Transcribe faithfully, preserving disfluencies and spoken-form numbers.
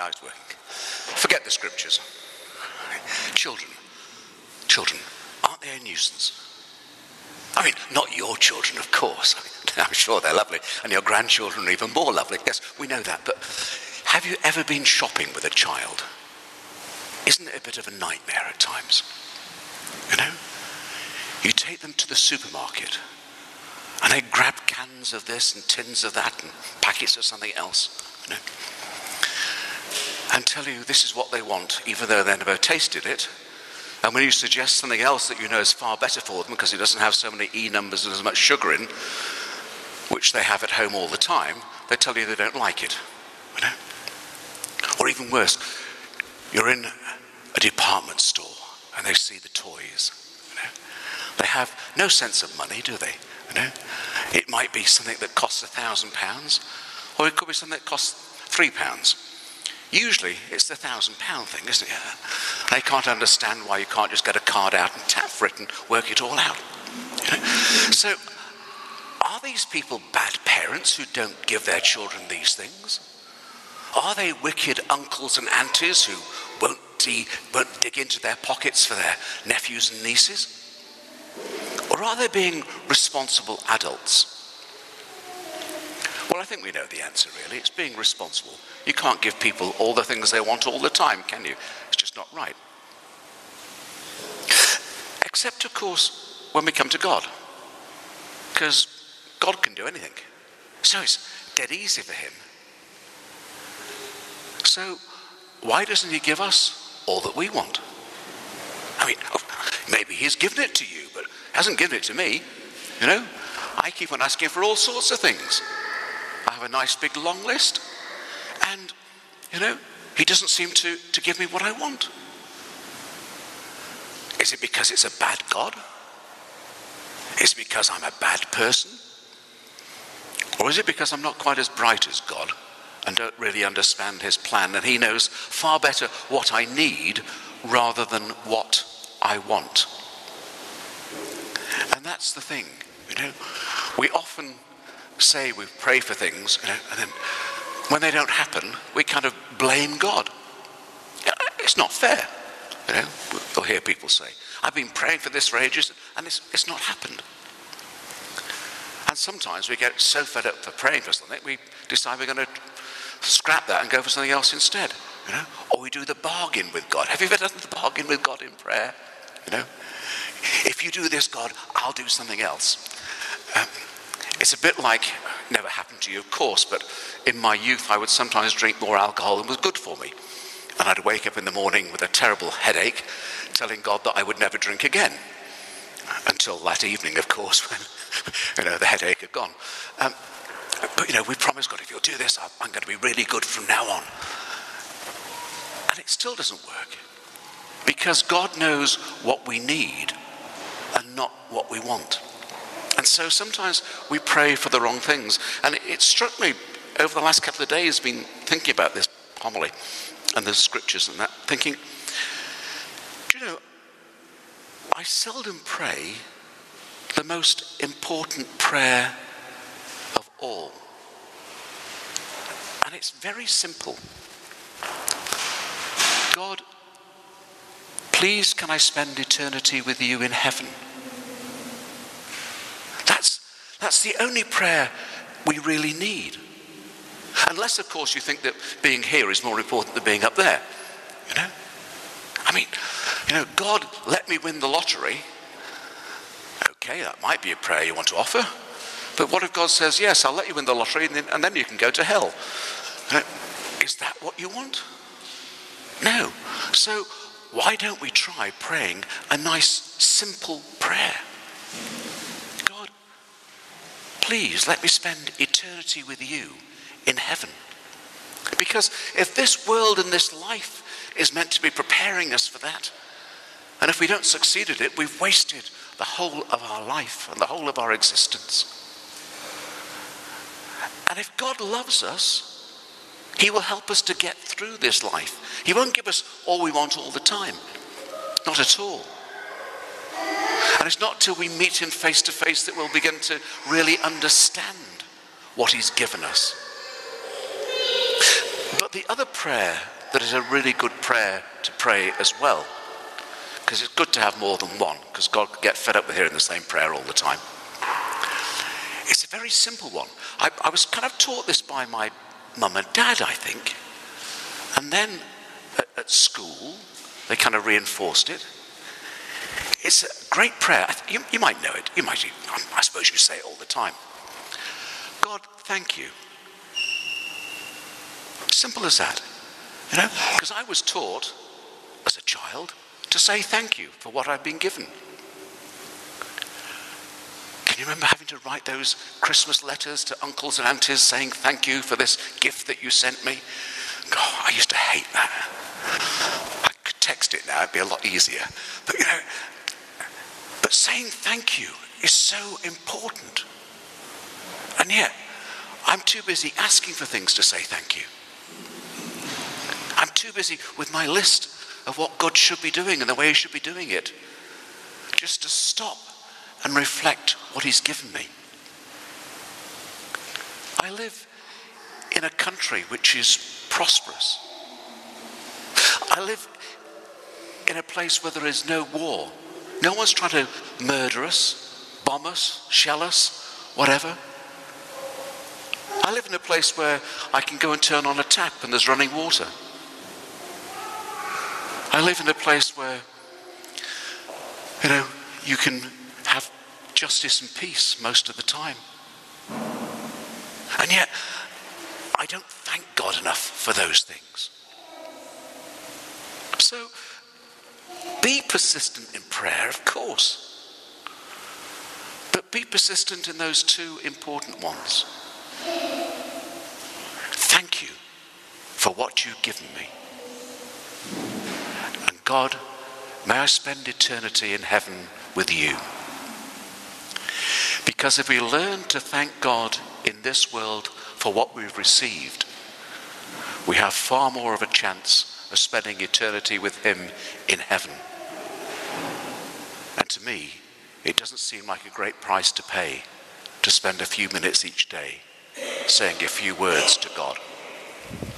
Now it's working. Forget the scriptures. Children, children, aren't they a nuisance? I mean, not your children, of course. I mean, I'm sure they're lovely, and your grandchildren are even more lovely. Yes, we know that. But have you ever been shopping with a child? Isn't it a bit of a nightmare at times? You know? You take them to the supermarket, and they grab cans of this and tins of that and packets of something else, you know, and tell you this is what they want, even though they've never tasted it. And when you suggest something else that you know is far better for them because it doesn't have so many E numbers and as much sugar in, which they have at home all the time, they tell you they don't like it. You know? Or even worse, you're in a department store and they see the toys. You know? They have no sense of money, do they? You know? It might be something that costs a thousand pounds, or it could be something that costs three pounds. Usually it's the thousand pound thing, isn't it? They can't understand why you can't just get a card out and tap for it and work it all out. You know? So, are these people bad parents who don't give their children these things? Are they wicked uncles and aunties who won't, de- won't dig into their pockets for their nephews and nieces? Or are they being responsible adults? Well, I think we know the answer, really. It's being responsible. You can't give people all the things they want all the time, can you? It's just not right. Except, of course, when we come to God. Because God can do anything. So it's dead easy for him. So why doesn't he give us all that we want? I mean, maybe he's given it to you, but hasn't given it to me. You know, I keep on asking for all sorts of things. I have a nice big long list, and, you know, he doesn't seem to, to give me what I want. Is it because it's a bad God? Is it because I'm a bad person? Or is it because I'm not quite as bright as God and don't really understand his plan, and he knows far better what I need rather than what I want? And that's the thing, you know. We often say we pray for things, you know, and then when they don't happen, we kind of blame God. It's not fair, you know. We'll hear people say, I've been praying for this for ages and it's, it's not happened. And sometimes we get so fed up for praying for something, we decide we're going to scrap that and go for something else instead, you know. Or we do the bargain with God. Have you ever done the bargain with God in prayer? You know, if you do this, God, I'll do something else. Um, It's a bit like, never happened to you, of course, but in my youth I would sometimes drink more alcohol than was good for me. And I'd wake up in the morning with a terrible headache, telling God that I would never drink again. Until that evening, of course, when, you know, the headache had gone. Um, but, you know, we promised God, if you'll do this, I'm going to be really good from now on. And it still doesn't work. Because God knows what we need and not what we want. And so sometimes we pray for the wrong things. And it, it struck me over the last couple of days, been thinking about this homily and the scriptures and that, thinking, do you know, I seldom pray the most important prayer of all. And it's very simple. God, please can I spend eternity with you in heaven? That's, that's the only prayer we really need. Unless, of course, you think that being here is more important than being up there. You know? I mean, you know, God, let me win the lottery. Okay, that might be a prayer you want to offer. But what if God says, yes, I'll let you win the lottery and then, and then you can go to hell? You know, is that what you want? No. So why don't we try praying a nice, simple prayer? God, please let me spend eternity with you in heaven. Because if this world and this life is meant to be preparing us for that, and if we don't succeed at it, we've wasted the whole of our life and the whole of our existence. And if God loves us, he will help us to get through this life. He won't give us all we want all the time. Not at all. And it's not till we meet him face to face that we'll begin to really understand what he's given us. But the other prayer that is a really good prayer to pray as well, because it's good to have more than one, because God could get fed up with hearing the same prayer all the time. It's a very simple one. I, I was kind of taught this by my mum and dad, I think. And then at, at school, they kind of reinforced it. It's a great prayer. You, you might know it. You might, I suppose you say it all the time. God, thank you. Simple as that. You know, because I was taught as a child to say thank you for what I've been given. Can you remember having to write those Christmas letters to uncles and aunties saying thank you for this gift that you sent me? God, I used to hate that. I could text it now, it'd be a lot easier. But you know, but saying thank you is so important. And yet, I'm too busy asking for things to say thank you. I'm too busy with my list of what God should be doing and the way he should be doing it, just to stop and reflect what he's given me. I live in a country which is prosperous. I live in a place where there is no war. No one's trying to murder us, bomb us, shell us, whatever. I live in a place where I can go and turn on a tap and there's running water. I live in a place where, you know, you can have justice and peace most of the time. And yet, I don't thank God enough for those things. So, be persistent in prayer, of course. But be persistent in those two important ones. Thank you for what you've given me. And God, may I spend eternity in heaven with you. Because if we learn to thank God in this world for what we've received, we have far more of a chance of spending eternity with him in heaven. And to me, it doesn't seem like a great price to pay to spend a few minutes each day saying a few words to God.